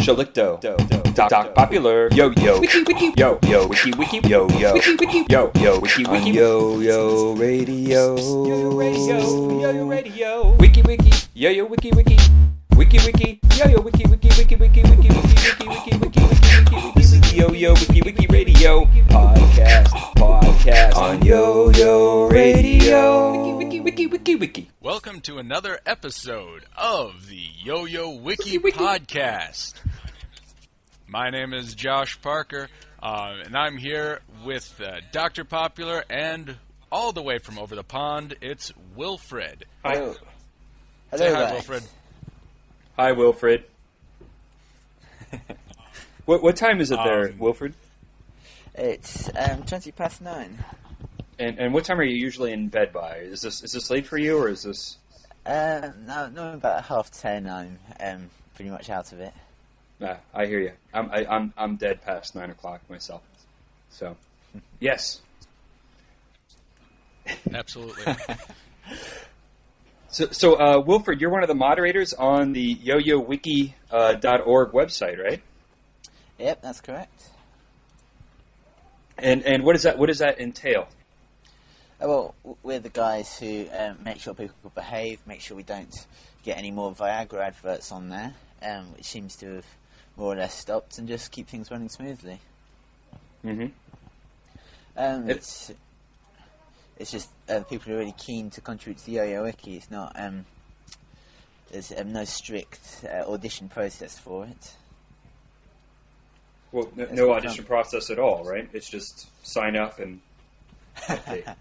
Shalicto, Doc Popular, Yo Wiki Wiki, Yo Wiki Wiki, Yo Wiki Wiki, Yo Wiki Wiki, Yo Radio, Yo Radio, Wiki Wiki, Yo Wiki Wiki, Wiki Wiki, Yo Wiki Wiki, Wiki Wiki, Wiki Wiki, Wiki Wiki, Wiki Wiki. This is the Yo Wiki Wiki Radio podcast on Yo Radio. Wiki. Welcome to another episode of the Yo Wiki Podcast. My name is Josh Parker, and I'm here with Dr. Popular, and all the way from over the pond, it's Wilfred. Hi. Hello. Say hi, guys. Wilfred. Hi, Wilfred. What time is it there, Wilfred? It's 9:20. And what time are you usually in bed by? Is this late for you, or is this? No, about 10:30. I'm pretty much out of it. I hear you. I'm dead past 9 o'clock myself. So, yes. Absolutely. So, Wilfred, you're one of the moderators on the YoYoWiki.org website, right? Yep, that's correct. And what does that entail? Well, we're the guys who make sure people behave, make sure we don't get any more Viagra adverts on there, which seems to have more or less stopped, and just keep things running smoothly. Mm-hmm. It's just people are really keen to contribute to the Yo-Yo Wiki. It's not there's no strict audition process for it. Well, no audition process at all, right? It's just sign up and update.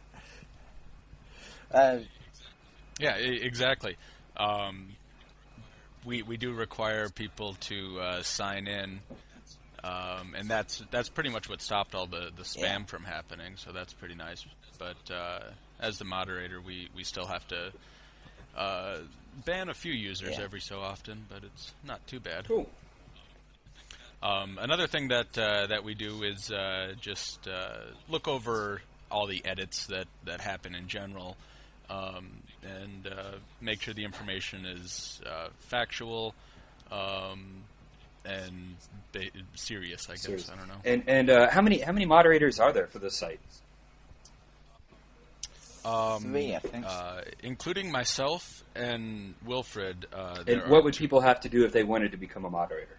Yeah, exactly. We do require people to sign in, and that's pretty much what stopped all the spam from happening. So that's pretty nice. But as the moderator, we still have to ban a few users every so often, but it's not too bad. Cool. Another thing that we do is just look over all the edits that happen in general, and make sure the information is factual and serious, I guess. Serious. I don't know. And how many moderators are there for this site? 3, I think. Including myself and Wilfred. And what would people have to do if they wanted to become a moderator?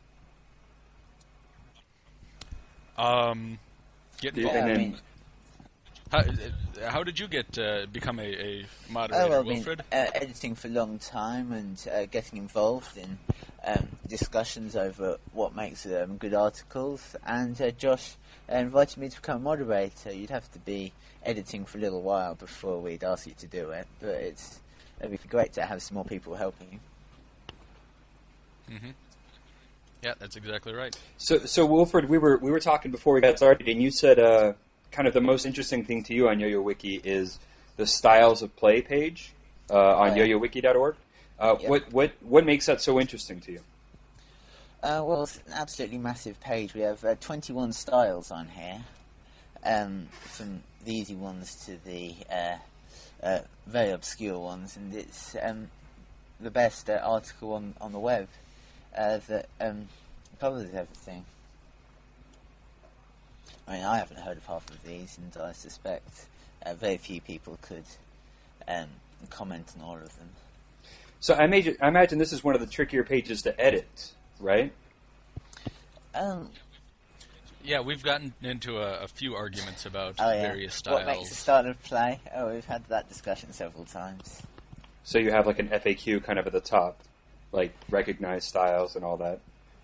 Get involved. And then, How did you become a moderator, Well, Wilfred? editing for a long time and getting involved in discussions over what makes good articles. And Josh invited me to become a moderator. You'd have to be editing for a little while before we'd ask you to do it. But it'd be great to have some more people helping you. Mm-hmm. Yeah, that's exactly right. So Wilfred, we were talking before we got started, and you said kind of the most interesting thing to you on Yo-Yo Wiki is the Styles of Play page on YoYoWiki.org. Yep. What makes that so interesting to you? Well, it's an absolutely massive page. We have 21 styles on here, from the easy ones to the very obscure ones, and it's the best article on the web that covers everything. I mean, I haven't heard of half of these, and I suspect very few people could comment on all of them. So I imagine this is one of the trickier pages to edit, right? Yeah, we've gotten into a few arguments about various styles. What makes a style of play? Oh, we've had that discussion several times. So you have like an FAQ kind of at the top, like recognized styles and all that.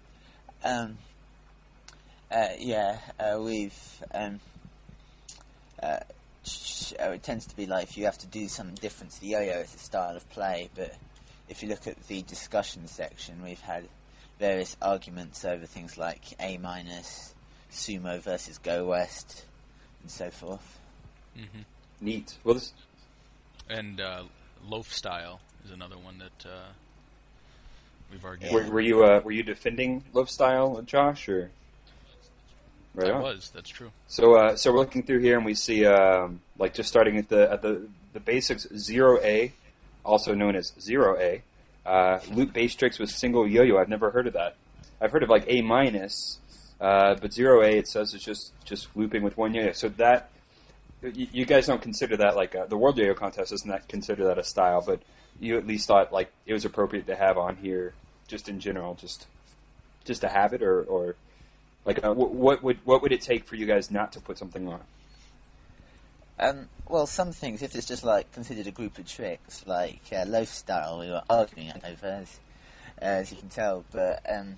It tends to be like if you have to do something different to the yo-yo, it's a style of play. But if you look at the discussion section, we've had various arguments over things like A-, Sumo versus Go West, and so forth. Mm-hmm. Neat. Well, And loaf style is another one that we've argued. Were you defending loaf style, Josh, or? Right I on. was. That's true. So we're looking through here and we see like just starting at the basics 0A, also known as 0A, loop bass tricks with single yo-yo. I've never heard of that. I've heard of like A minus, but 0A it says it's just looping with one yo-yo. So that you guys don't consider that like the World Yo-Yo Contest doesn't that consider that a style, but you at least thought like it was appropriate to have on here just in general, just to have it, or like what would it take for you guys not to put something on? Well, some things, if it's just like considered a group of tricks, like loaf style, we were arguing over, as you can tell, but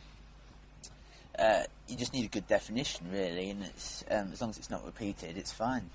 you just need a good definition, really, and it's as long as it's not repeated, it's fine.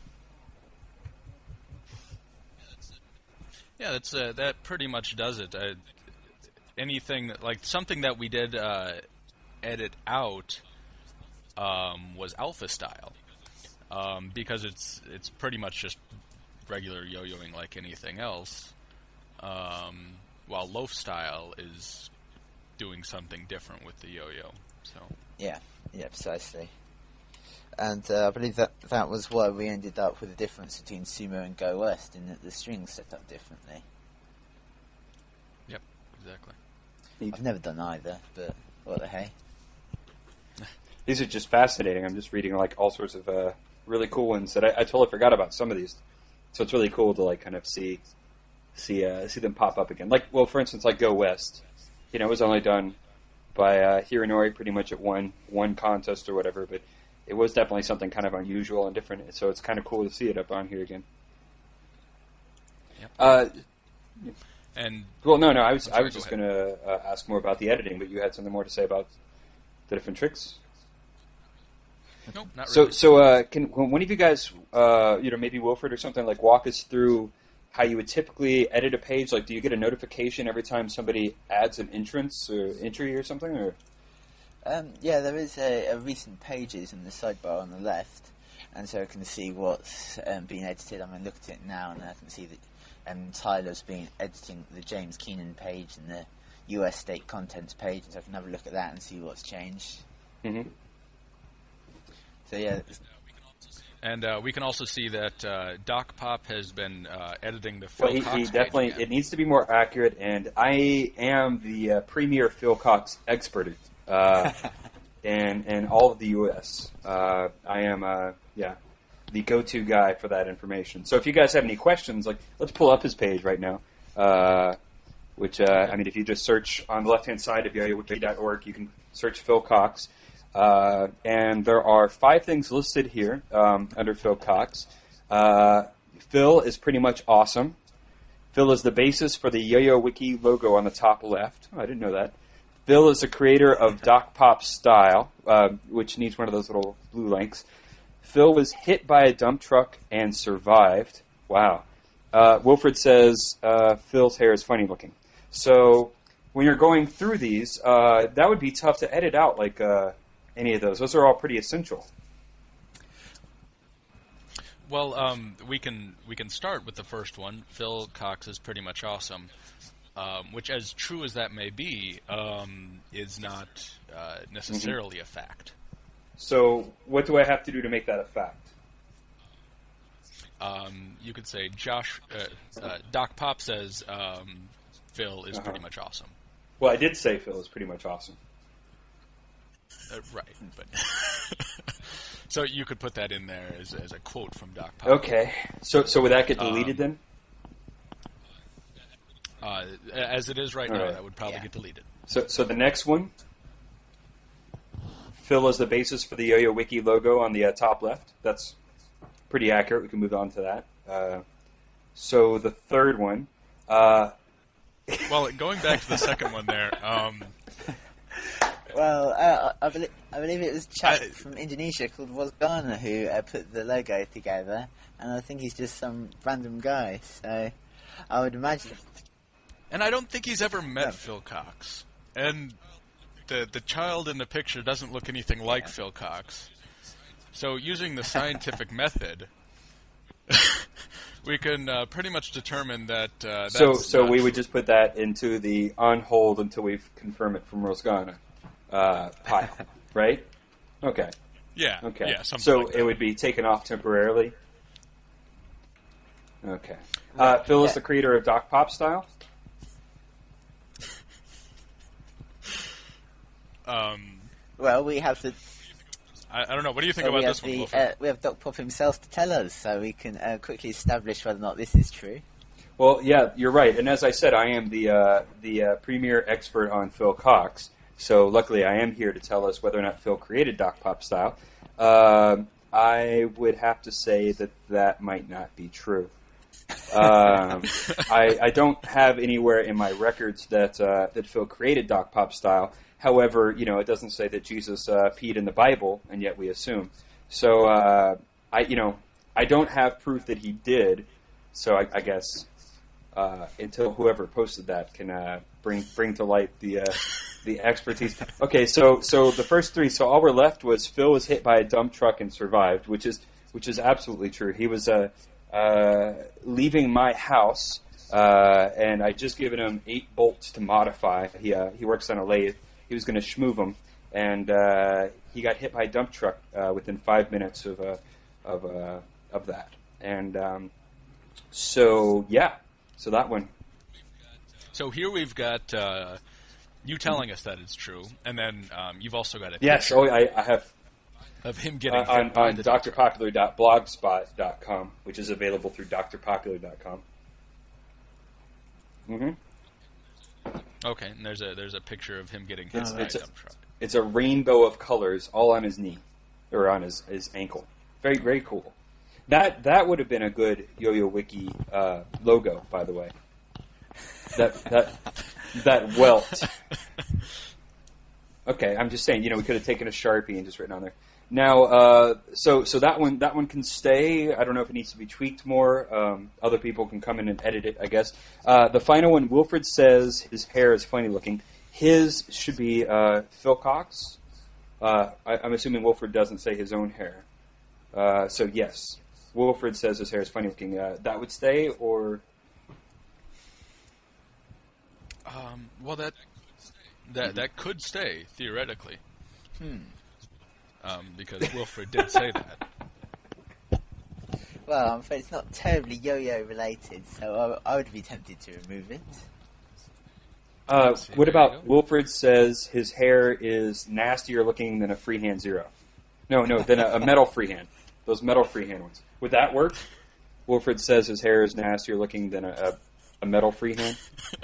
Yeah, that's that pretty much does it. Anything like something that we did edit out was alpha style. Because it's pretty much just regular yo-yoing like anything else, while loaf style is doing something different with the yo-yo. So yeah, precisely. And I believe that was why we ended up with the difference between Sumo and Go West, in that the strings set up differently. Yep, exactly. I've never done either, but what the hey. These are just fascinating. I'm just reading like all sorts of really cool ones that I totally forgot about some of these. So it's really cool to like kind of see them pop up again. Like, well, for instance, like Go West, it was only done by Hironori pretty much at one contest or whatever, but it was definitely something kind of unusual and different. So it's kind of cool to see it up on here again. Yep. And well, no, I was just going to ask more about the editing, but you had something more to say about the different tricks. Nope, not really. So can one of you guys, maybe Wilfred or something, like walk us through how you would typically edit a page? Like, do you get a notification every time somebody adds an entrance or entry or something? Or yeah, there is a recent pages in the sidebar on the left, and so I can see what's being edited. I'm going to look at it now, and I can see that Tyler's been editing the James Keenan page and the US State Contents page, and so I can have a look at that and see what's changed. Mm-hmm. So yeah. And we can also see that Doc Pop has been editing the Phil Cox he page definitely again. It needs to be more accurate, and I am the premier Phil Cox expert in all of the U.S. I am the go-to guy for that information. So if you guys have any questions, like let's pull up his page right now. If you just search on the left-hand side of yoyowiki.org, you can search Phil Cox. And there are 5 things listed here under Phil Cox. Phil is pretty much awesome. Phil is the basis for the Yo-Yo Wiki logo on the top left. Oh, I didn't know that. Phil is the creator of Doc Pop Style, which needs one of those little blue links. Phil was hit by a dump truck and survived. Wow. Wilfred says Phil's hair is funny looking. So when you're going through these, that would be tough to edit out like any of those. Those are all pretty essential. Well, we can start with the first one. Phil Cox is pretty much awesome, which, as true as that may be, is not necessarily a fact. So, what do I have to do to make that a fact? You could say Doc Pop says Phil is pretty much awesome. Well, I did say Phil is pretty much awesome. Right, but so you could put that in there as a quote from Doc Pop. Okay, so would that get deleted then? As it is right now, that would probably get deleted. So the next one, Phil is the basis for the Yo-Yo Wiki logo on the top left. That's pretty accurate. We can move on to that. So the third one. Well, going back to the second one there. Well, I believe it was a chap from Indonesia called Wasgana who put the logo together, and I think he's just some random guy, so I would imagine. And I don't think he's ever met Phil Cox. And the child in the picture doesn't look anything like Phil Cox. So using the scientific method, we can pretty much determine that that's So we true. would just put that into the on hold until we confirm it from Rosgana. Pile, right? Okay. Yeah. Okay. Yeah, something so like that. it would be taken off temporarily. Okay. Phil is the creator of Doc Pop Style. Well, we have the I don't know. What do you think about this one, Wilfred? we have Doc Pop himself to tell us, so we can quickly establish whether or not this is true. Well, yeah, you're right. And as I said, I am the premier expert on Phil Cox. So luckily, I am here to tell us whether or not Phil created Doc Pop style. I would have to say that might not be true. I don't have anywhere in my records that Phil created Doc Pop style. However, it doesn't say that Jesus peed in the Bible, and yet we assume. So I don't have proof that he did. So I guess until whoever posted that can bring to light the expertise. Okay, so the first three. So all we're left was Phil was hit by a dump truck and survived, which is absolutely true. He was leaving my house, and I just given him 8 bolts to modify. He works on a lathe. He was going to schmoove them, and he got hit by a dump truck within 5 minutes of that. And so that one. So here we've got you telling us that it's true, and then you've also got a yes. picture I have of him getting on drpopular.blogspot.com, which is available through drpopular.com. Mm-hmm. Okay, and there's a picture of him getting hit by a dump truck. It's a rainbow of colors, all on his knee or on his ankle. Very, very cool. That would have been a good Yo-Yo Wiki logo, by the way. That welt. Okay, I'm just saying. We could have taken a Sharpie and just written on there. Now, so that one can stay. I don't know if it needs to be tweaked more. Other people can come in and edit it, I guess. The final one, Wilfred says his hair is funny looking. His should be Phil Cox. I'm assuming Wilfred doesn't say his own hair. So yes, Wilfred says his hair is funny looking. That would stay, or well, that could stay theoretically. Because Wilfred did say that. Well, I'm afraid it's not terribly yo-yo related, so I would be tempted to remove it. What about Wilfred says his hair is nastier looking than a freehand zero? No, than a metal freehand. Those metal freehand ones. Would that work? Wilfred says his hair is nastier looking than a metal freehand.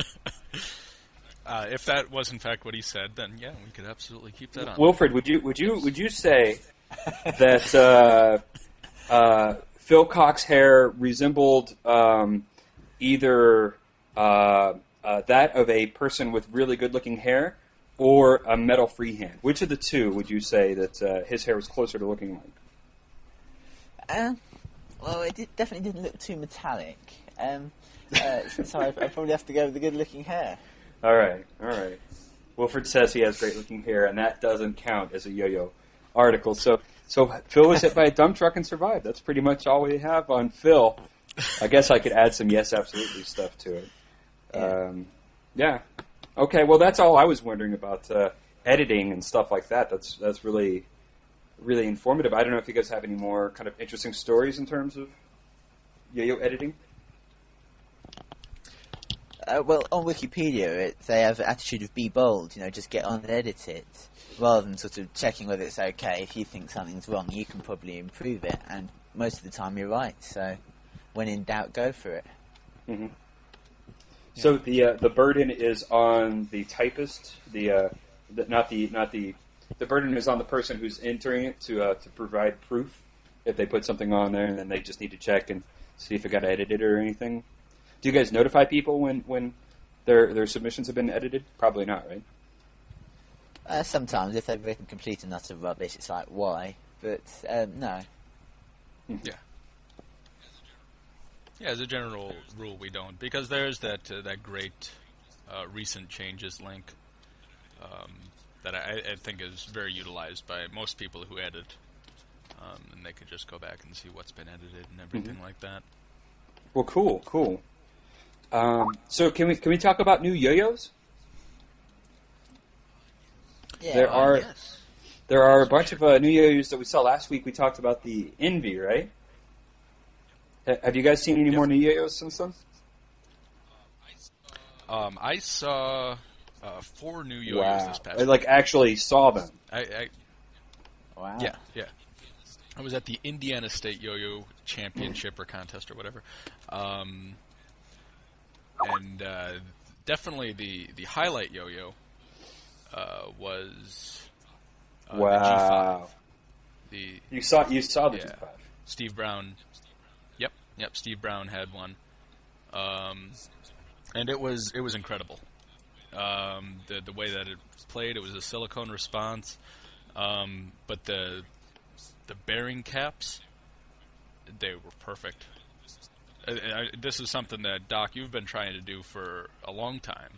If that was in fact what he said, then yeah, we could absolutely keep that on. Wilfred, would you say that Phil Cox's hair resembled either that of a person with really good-looking hair or a metal freehand? Which of the two would you say that his hair was closer to looking like? Well, definitely didn't look too metallic. So I probably have to go with the good-looking hair. All right. Wilfred says he has great-looking hair, and that doesn't count as a yo-yo article. So Phil was hit by a dump truck and survived. That's pretty much all we have on Phil. I guess I could add some yes, absolutely stuff to it. Yeah. Okay. Well, that's all I was wondering about editing and stuff like that. That's really, really informative. I don't know if you guys have any more kind of interesting stories in terms of yo-yo editing. Well, on Wikipedia, they have the attitude of be bold, just get on and edit it, rather than sort of checking whether it's okay. If you think something's wrong, you can probably improve it, and most of the time you're right, so when in doubt, go for it. Mm-hmm. So the burden is on the typist, the burden is on the person who's entering it to provide proof if they put something on there, and then they just need to check and see if it got edited or anything. Do you guys notify people when their submissions have been edited? Probably not, right? Sometimes, if they've written complete and utter rubbish, it's like, why? But, no. Yeah. Yeah, as a general rule, we don't. Because there's that great recent changes link that I think is very utilized by most people who edit. And they could just go back and see what's been edited and everything like that. Well, cool. So can we talk about new yo-yos? Yeah, there are a bunch of new yo-yos that we saw last week. We talked about the Envy, right? Have you guys seen any more new yo-yos since then? I saw 4 new yo-yos this past I actually saw them. Wow. Yeah. I was at the Indiana State Yo-Yo Championship or contest or whatever. And definitely the highlight yo-yo was the G5. You saw the G5. Steve Brown. Yep. Steve Brown had one, and it was incredible. The way that it played, it was a silicone response, but the bearing caps, they were perfect. This is something that, Doc, you've been trying to do for a long time,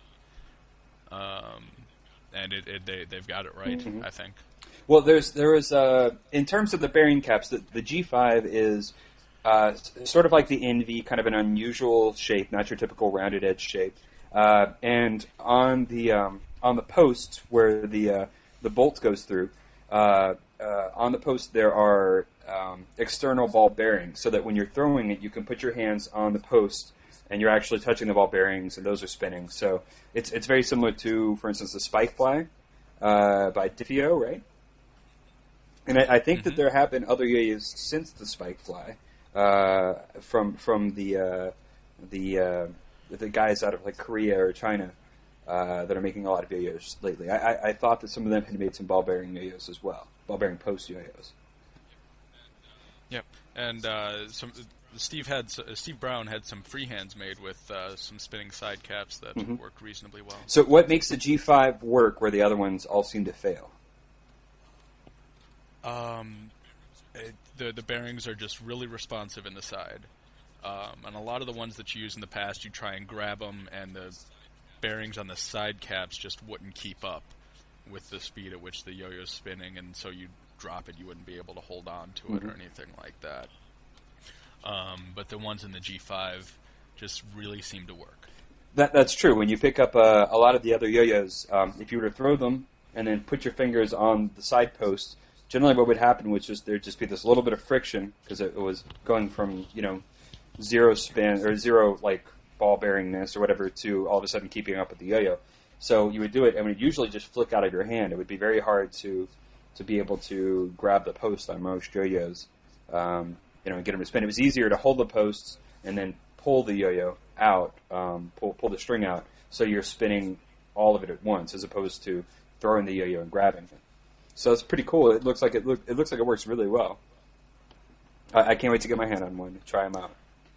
and they've got it right, I think. Well, there is in terms of the bearing caps, the G5 is sort of like the Envy, kind of an unusual shape, not your typical rounded edge shape. And on the post where the bolt goes through, on the post there are external ball bearings, so that when you're throwing it, you can put your hands on the post and you're actually touching the ball bearings, and those are spinning. So it's very similar to, for instance, the Spike Fly by Diffio, right? And I think that there have been other yo-yos since the Spike Fly from the guys out of Korea or China that are making a lot of yo-yos lately. I thought that some of them had made some ball bearing yo-yos as well, ball bearing post yo-yos. Yep, and Steve Brown had some freehands made with some spinning side caps that worked reasonably well. So what makes the G5 work where the other ones all seem to fail? The bearings are just really responsive in the side. And a lot of the ones that you use in the past, you try and grab them, and the bearings on the side caps just wouldn't keep up with the speed at which the yo-yo's spinning, and so you drop it, you wouldn't be able to hold on to it or anything like that. But the ones in the G5 just really seem to work. That's true. When you pick up a lot of the other yo-yos, if you were to throw them and then put your fingers on the side post, generally what would happen was there'd just be this little bit of friction, because it was going from, zero spin or zero ball bearingness or whatever to all of a sudden keeping up with the yo-yo. So you would do it, and it would usually just flick out of your hand. It would be very hard to be able to grab the post on most yo-yos, and get them to spin. It was easier to hold the posts and then pull the yo-yo out, pull the string out, so you're spinning all of it at once, as opposed to throwing the yo-yo and grabbing it. So it's pretty cool. It looks like it works really well. I can't wait to get my hand on one and try them out.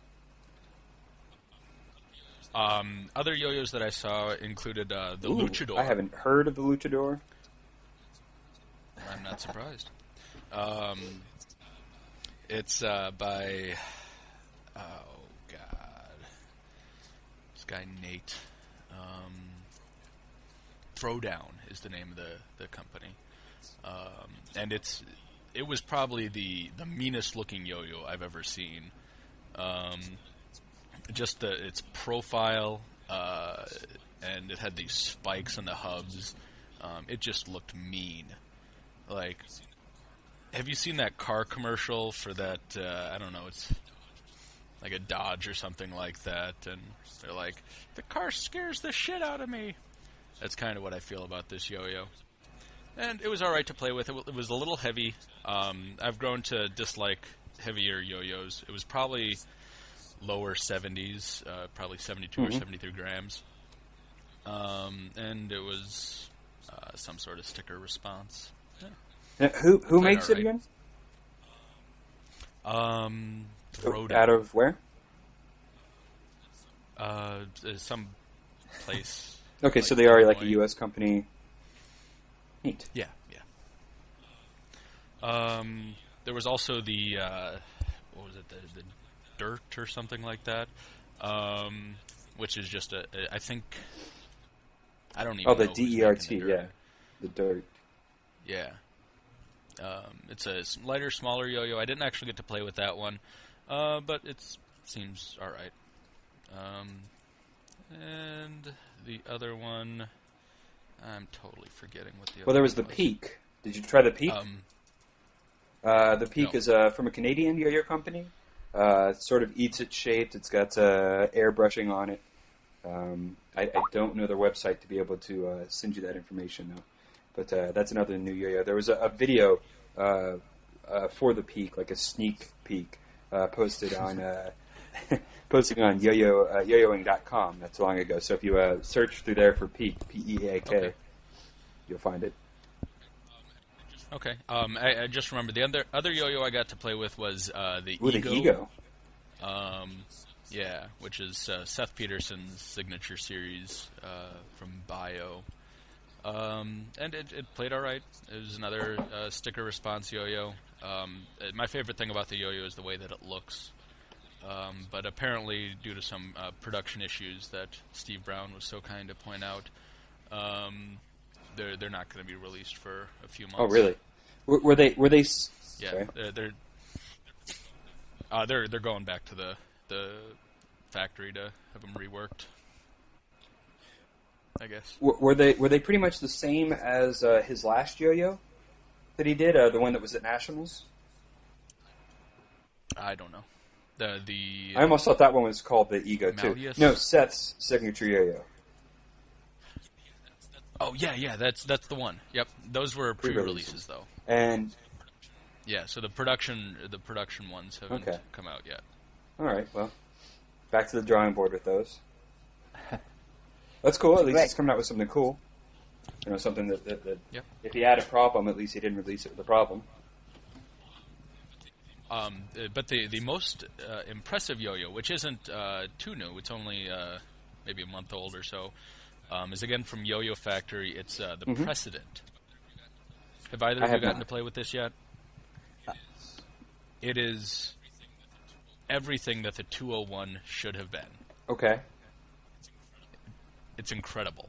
Other yo-yos that I saw included the Luchador. I haven't heard of the Luchador. I'm not surprised. It's by this guy Nate. Throwdown is the name of the company, and it was probably the meanest looking yo-yo I've ever seen. Just its profile, and it had these spikes on the hubs. It just looked mean. Have you seen that car commercial for that? I don't know. It's like a Dodge or something like that, and they're like, "The car scares the shit out of me." That's kind of what I feel about this yo-yo. And it was all right to play with. It was a little heavy. I've grown to dislike heavier yo-yos. It was probably lower 70s, probably 72 or 73 grams. And it was some sort of sticker response. Yeah. Who makes it again? Throwdown. Out of where? Some place. Okay, so they are like a U.S. company. Neat. Yeah. There was also the what was it? The Dirt or something like that, which is just I think I don't even. Oh, the know who's DERT, making yeah, the Dirt. Yeah, it's a lighter, smaller yo-yo. I didn't actually get to play with that one, but it seems all right. And the other one, I'm totally forgetting what the other. Well, there was the Peak. Did you try the Peak? The Peak No. is from a Canadian yo-yo company. It sort of eats its shape. It's got airbrushing on it. I don't know their website to be able to send you that information though. But that's another new yo-yo. There was a video for the Peak, like a sneak peek, posted on posting on yoyoing.com. That's long ago. So if you search through there for Peak, P-E-A-K, Okay. you'll find it. Okay. I just remember the other yo-yo I got to play with was the Ooh, Ego. the Ego. Yeah, which is Seth Peterson's signature series from Bio. And it played all right. It was another sticker response yo-yo. My favorite thing about the yo-yo is the way that it looks. But apparently, due to some production issues that Steve Brown was so kind to point out, they're not going to be released for a few months. Oh, really? Were they? Yeah, Sorry. they're going back to the factory to have them reworked, I guess. Were they pretty much the same as his last yo-yo that he did, the one that was at Nationals? I don't know. The I almost thought that one was called the Ego too. Malleus? No, Seth's signature yo-yo. Oh yeah, that's the one. Yep, those were pre-releases though. And Yeah, so the production ones haven't Okay. come out yet. all right, well, back to the drawing board with those. That's cool. At least Great. he's coming out with something cool. You know, something that Yep. if he had a problem, at least he didn't release it with a problem. But the most impressive yo-yo, which isn't too new, it's only maybe a month old or so, is again from Yo-Yo Factory. It's the Precedent. Have either I of you have gotten not. to play with this yet? It is everything that the 201 should have been. Okay. It's incredible.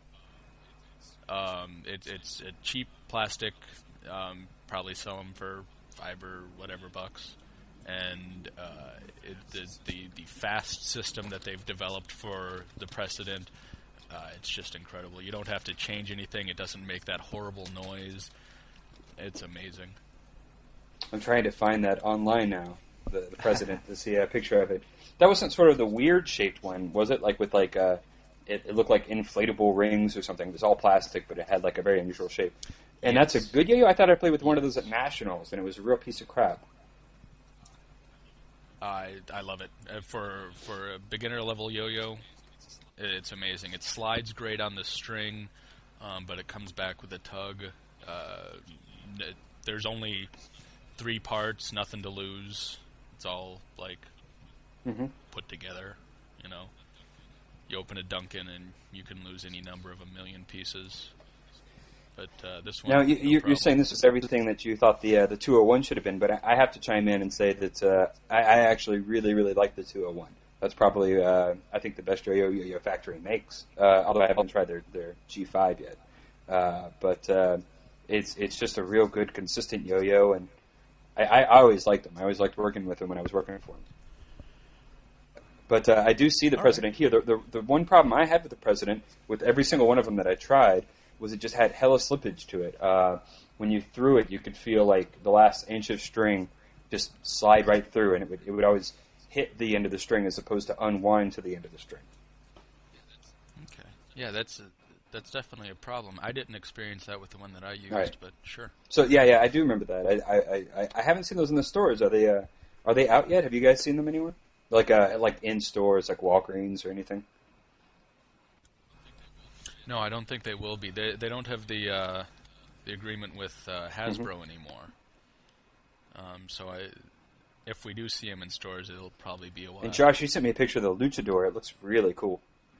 It's a cheap plastic, probably sell them for $5 or whatever bucks, and the fast system that they've developed for the Precedent, it's just incredible. You don't have to change anything. It doesn't make that horrible noise. It's amazing. I'm trying to find that online now, the President, to see a picture of it. That wasn't sort of the weird shaped one, was it? Like with like it looked like inflatable rings or something. It was all plastic, but it had like a very unusual shape. And that's a good yo-yo. I thought I played with one of those at Nationals, and it was a real piece of crap. I love it. For a beginner level yo-yo, it's amazing. It slides great on the string, but it comes back with a tug. There's only 3 parts, nothing to lose. It's all like put together, you know. You open a Duncan and you can lose any number of a million pieces. But this one, Now, no you're problem. saying this is everything that you thought the 201 should have been, but I have to chime in and say that I actually really, really like the 201. That's probably, I think, the best yo-yo Factory makes, although I haven't tried their G5 yet. But it's just a real good, consistent yo-yo, and I always liked them. I always liked working with them when I was working for them. But I do see the President here. The one problem I had with the President, with every single one of them that I tried, was it just had hella slippage to it. When you threw it, you could feel like the last inch of string just slide right through, and it would always hit the end of the string as opposed to unwind to the end of the string. Okay. Yeah, that's definitely a problem. I didn't experience that with the one that I used, Right. but sure. So yeah, I do remember that. I haven't seen those in the stores. Are they out yet? Have you guys seen them anywhere? Like in stores, like Walgreens or anything? No, I don't think they will be. They don't have the agreement with Hasbro anymore. So if we do see them in stores, it'll probably be a while. And Josh, you sent me a picture of the Luchador. It looks really cool.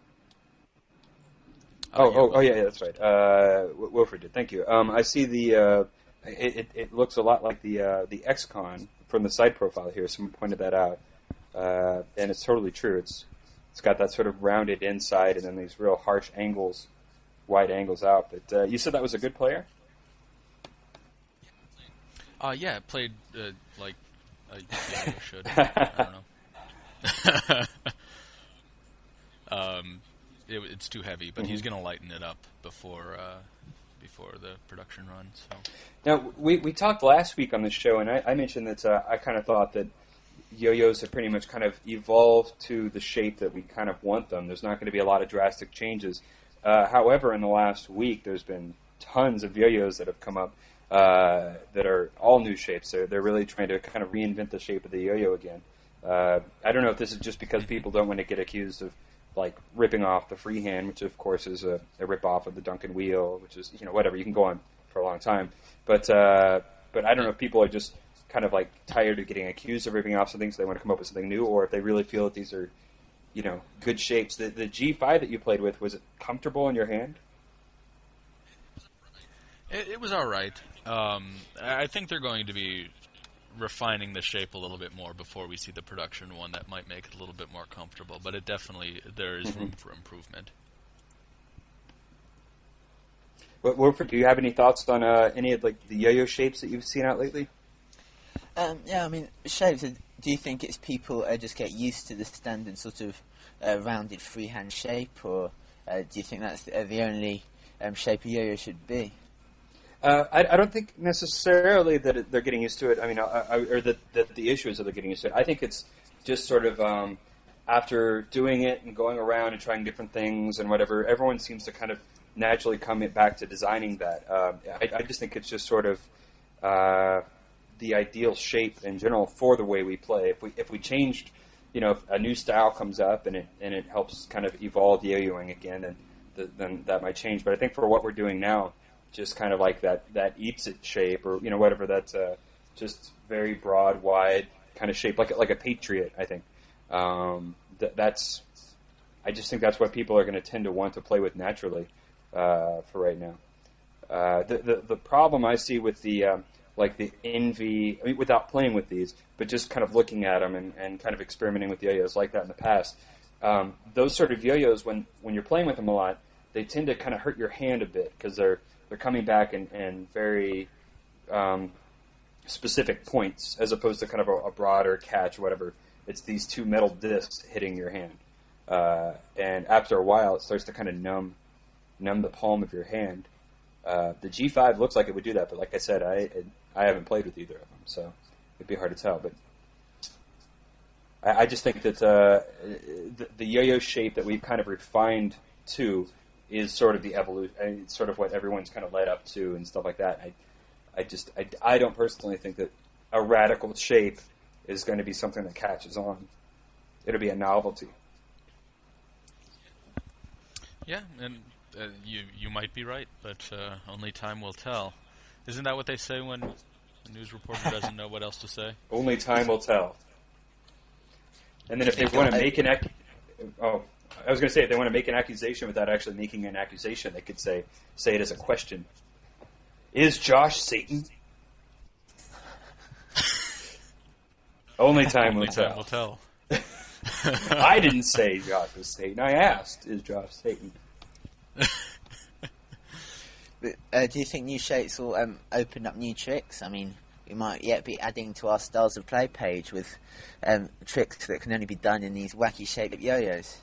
Yeah, that's right. Wilfred did. Thank you. I see the. It looks a lot like the X-Con from the side profile here. Someone pointed that out, and it's totally true. It's got that sort of rounded inside, and then these real harsh angles, wide angles out. But you said that was a good player. Yeah, it played like a yo-yo should. I don't know. It's too heavy, but he's going to lighten it up before the production run. So Now we talked last week on the show, and I mentioned that I kind of thought that yo-yos have pretty much kind of evolved to the shape that we kind of want them. There's not going to be a lot of drastic changes. However, in the last week, there's been tons of yo-yos that have come up that are all new shapes. They're really trying to kind of reinvent the shape of the yo-yo again. I don't know if this is just because people don't want to get accused of like ripping off the freehand, which of course is a rip-off of the Duncan wheel, which is, whatever. You can go on for a long time. But I don't know if people are just kind of like tired of getting accused of ripping off something, so they want to come up with something new, or if they really feel that these are, good shapes. The G5 that you played with, was it comfortable in your hand? It was all right. I think they're going to be refining the shape a little bit more before we see the production one. That might make it a little bit more comfortable, but there is room for improvement. Wilfred, do you have any thoughts on any of the yo-yo shapes that you've seen out lately? Yeah, I mean, shapes. Do you think it's people just get used to the standard sort of rounded freehand shape, or do you think that's the only shape a yo-yo should be? I don't think necessarily that they're getting used to it. I mean, or that the issue is that they're getting used to it. I think it's just sort of after doing it and going around and trying different things and whatever, everyone seems to kind of naturally come back to designing that. I just think it's just sort of the ideal shape in general for the way we play. If we changed, if a new style comes up and it helps kind of evolve yo-yoing again, then that might change. But I think for what we're doing now, just kind of like that eats it shape, or whatever, that's just very broad, wide kind of shape, like a Patriot. I think I just think that's what people are going to tend to want to play with naturally for right now. The problem I see with the Envy, I mean, without playing with these, but just kind of looking at them and kind of experimenting with yo-yos like that in the past, those sort of yo-yos, when you're playing with them a lot, they tend to kind of hurt your hand a bit because they're coming back in very specific points, as opposed to kind of a broader catch or whatever. It's these two metal discs hitting your hand, and after a while, it starts to kind of numb the palm of your hand. The G5 looks like it would do that, but like I said, I haven't played with either of them, so it'd be hard to tell. But I just think that the yo-yo shape that we've kind of refined to is sort of the evolution. It's sort of what everyone's kind of led up to and stuff like that. I don't personally think that a radical shape is going to be something that catches on. It'll be a novelty. Yeah, and you might be right, but only time will tell. Isn't that what they say when a news reporter doesn't know what else to say? Only time will tell. And then if they want to make I was going to say, if they want to make an accusation without actually making an accusation, they could say it as a question. Is Josh Satan? Only time will tell. Time will tell. I didn't say Josh was Satan. I asked, is Josh Satan? Do you think new shapes will open up new tricks? I mean, we might yet be adding to our Styles of Play page with tricks that can only be done in these wacky shaped yo-yos.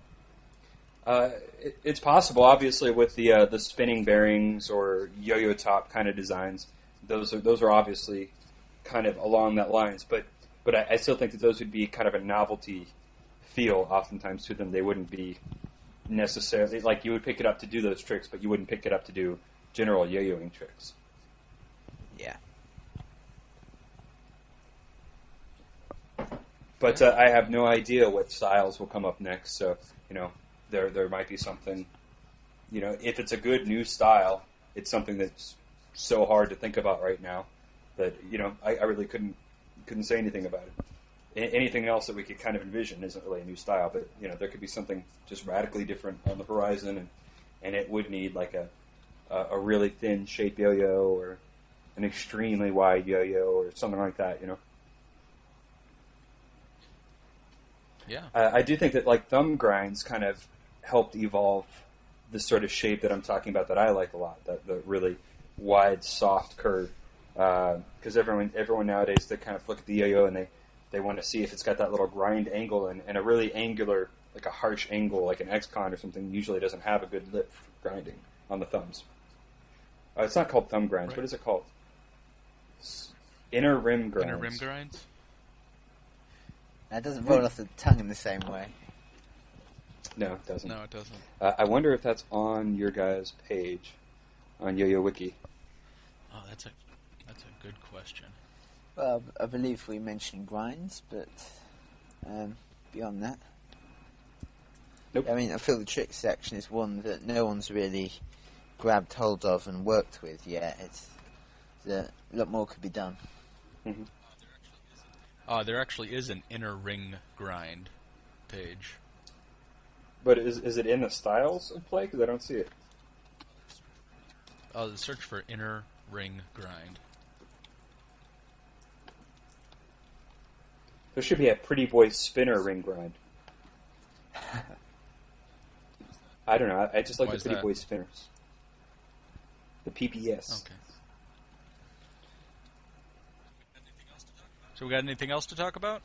It's possible, obviously, with the spinning bearings or yo-yo top kind of designs. Those are obviously kind of along that lines, but I still think that those would be kind of a novelty feel oftentimes to them. They wouldn't be necessarily like you would pick it up to do those tricks, but you wouldn't pick it up to do general yo-yoing tricks. Yeah. But I have no idea what styles will come up next, so there might be something. If it's a good new style, it's something that's so hard to think about right now that I really couldn't say anything about it. Anything else that we could kind of envision isn't really a new style, but there could be something just radically different on the horizon, and it would need like a really thin shape yo-yo or an extremely wide yo-yo or something like that. Yeah. I do think that like thumb grinds kind of helped evolve the sort of shape that I'm talking about that I like a lot, the really wide, soft curve. Because everyone nowadays, they kind of look at the yo-yo and they want to see if it's got that little grind angle and a really angular, like a harsh angle, like an X-Con or something, usually doesn't have a good lip for grinding on the thumbs. It's not called thumb grinds. Right. What is it called? Inner rim grinds. Inner rim grinds? That doesn't roll off the tongue in the same way. No, it doesn't. No, it doesn't. I wonder if that's on your guys' page on Yo-Yo Wiki. Oh, that's a good question. Well, I believe we mentioned grinds, but beyond that... Nope. I mean, I feel the trick section is one that no one's really grabbed hold of and worked with yet. A lot more could be done. Mm-hmm. There actually is an inner ring grind page. But is it in the styles of play? Because I don't see it. Search for inner ring grind. There should be a Pretty Boy spinner ring grind. I don't know. I just like Why the is Pretty that? Boy spinners. The PPS. Okay. So we got anything else to talk about?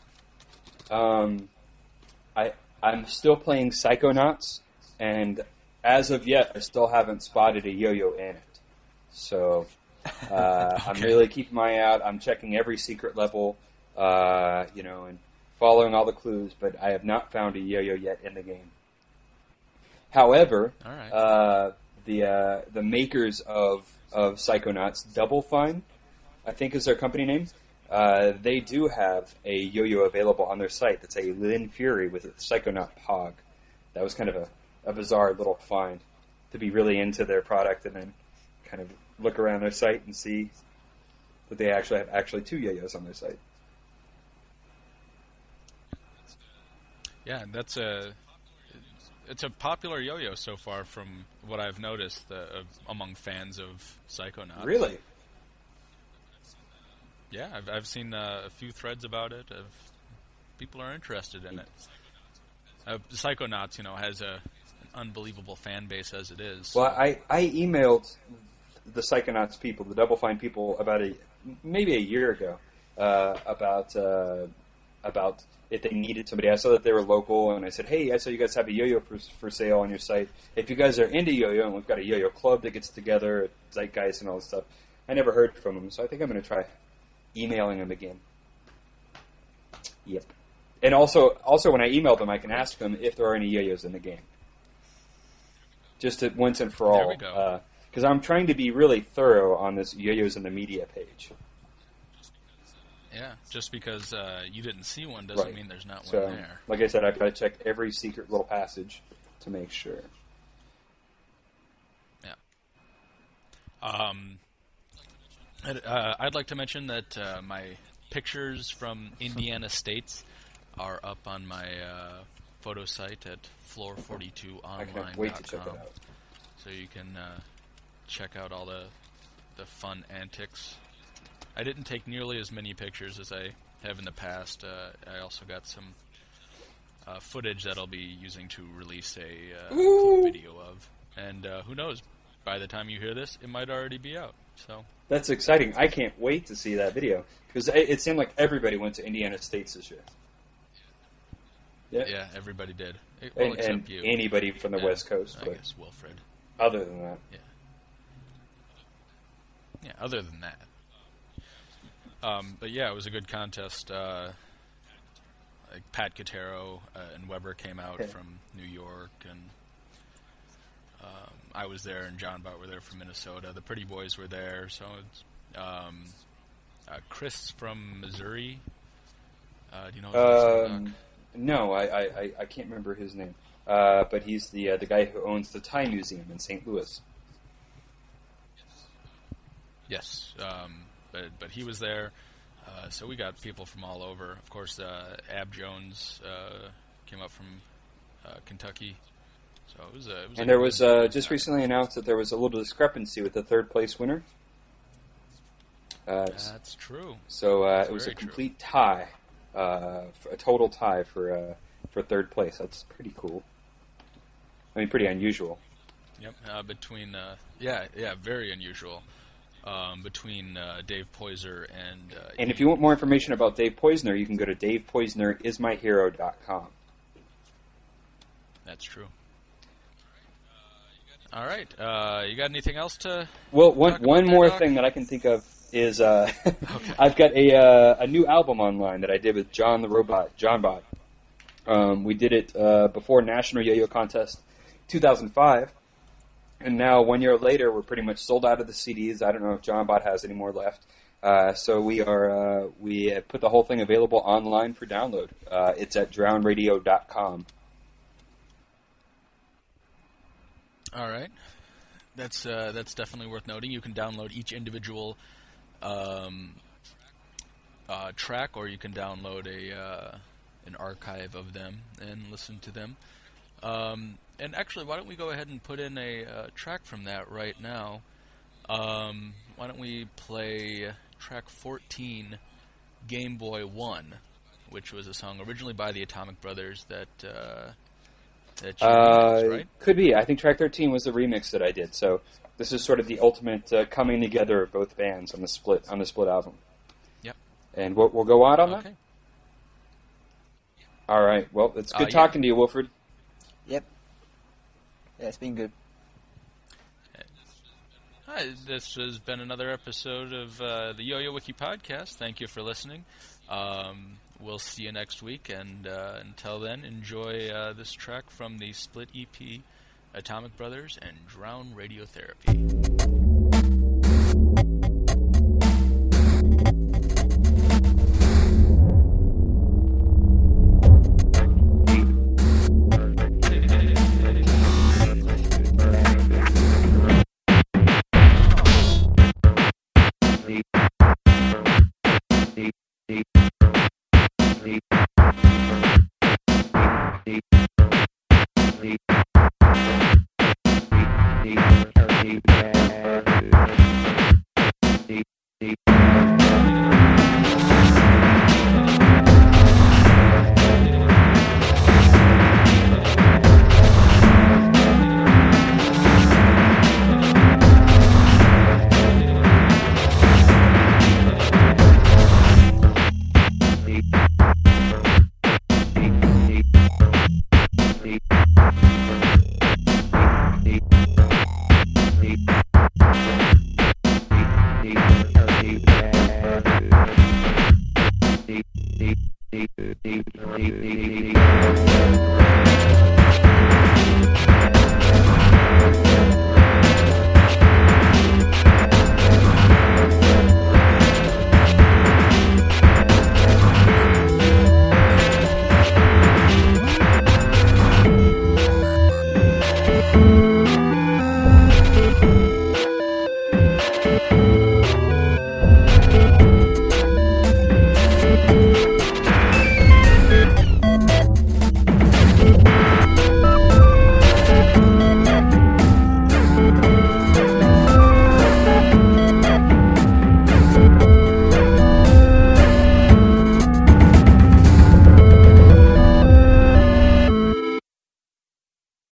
I'm still playing Psychonauts, and as of yet, I still haven't spotted a yo-yo in it. So I'm really keeping my eye out. I'm checking every secret level, and following all the clues, but I have not found a yo-yo yet in the game. However, All right. The makers of Psychonauts, Double Fine, I think is their company name. They do have a yo-yo available on their site. That's a Lin Fury with a Psychonaut Pog. That was kind of a bizarre little find to be really into their product and then kind of look around their site and see that they actually have two yo-yos on their site. Yeah, it's a popular yo-yo so far from what I've noticed among fans of Psychonauts. Really? Yeah, I've seen a few threads about it. People are interested in it. Psychonauts, has an unbelievable fan base as it is. Well, I emailed the Psychonauts people, the Double Fine people, about maybe a year ago about if they needed somebody. I saw that they were local, and I said, hey, I saw you guys have a yo-yo for sale on your site. If you guys are into yo-yo, and we've got a yo-yo club that gets together, Zeitgeist and all this stuff. I never heard from them, so I think I'm going to try emailing them again. Yep. And also when I email them, I can ask them if there are any yo-yos in the game. Just once and for all. There we go. Because I'm trying to be really thorough on this yo-yos in the media page. Yeah, just because you didn't see one doesn't Right. mean there's not So, one there. like I said, I've got to check every secret little passage to make sure. Yeah. I'd like to mention that my pictures from Indiana States are up on my photo site at floor42online.com. I can't wait to check it out. So you can check out all the fun antics. I didn't take nearly as many pictures as I have in the past. I also got some footage that I'll be using to release a full video of. And who knows, by the time you hear this, it might already be out. So That's exciting. I can't wait to see that video. Because it seemed like everybody went to Indiana States this year. yeah, everybody did. Well, And except you. anybody from the Yeah, West Coast. I But guess Wilfred. other than that. Yeah, other than that. But yeah, it was a good contest. Like Pat Catero and Weber came out Okay. from New York, and I was there, and John Bart were there from Minnesota. The Pretty Boys were there, so it's Chris from Missouri. Do you know what he's No, I can't remember his name. But he's the guy who owns the Thai Museum in St. Louis. Yes, but he was there. So we got people from all over. Of course, Ab Jones came up from Kentucky. So it was And there was just recently announced that there was a little discrepancy with the third place winner. That's true. So That's it was a very true. complete tie, a total tie for third place. That's pretty cool. I mean, pretty unusual. Yep. Between very unusual. Between Dave Poiser and And if you want more information about Dave Poisner, you can go to davepoisnerismyhero.com. That's true. All right. You got anything else to? Well, talk one about more there, Doc? thing that I can think of is I've got a new album online that I did with John Bot. We did it before National Yo-Yo Contest 2005, and now 1 year later, we're pretty much sold out of the CDs. I don't know if John Bot has any more left. So we have put the whole thing available online for download. It's at drownradio.com. All right, that's definitely worth noting. You can download each individual track, or you can download an archive of them and listen to them. And actually, why don't we go ahead and put in a track from that right now? Why don't we play track 14, Game Boy 1, which was a song originally by the Atomic Brothers that you remixed, right? Could be. I think track 13 was the remix that I did. So this is sort of the ultimate coming together of both bands on the split album. Yep. And we'll go on that? Okay. All right. Well, it's good talking to you, Wilfred. Yep. Yeah, it's been good. Hi, this has been another episode of the Yo-Yo Wiki podcast. Thank you for listening. We'll see you next week, and until then, enjoy this track from the split EP, Atomic Brothers and Drown Radiotherapy.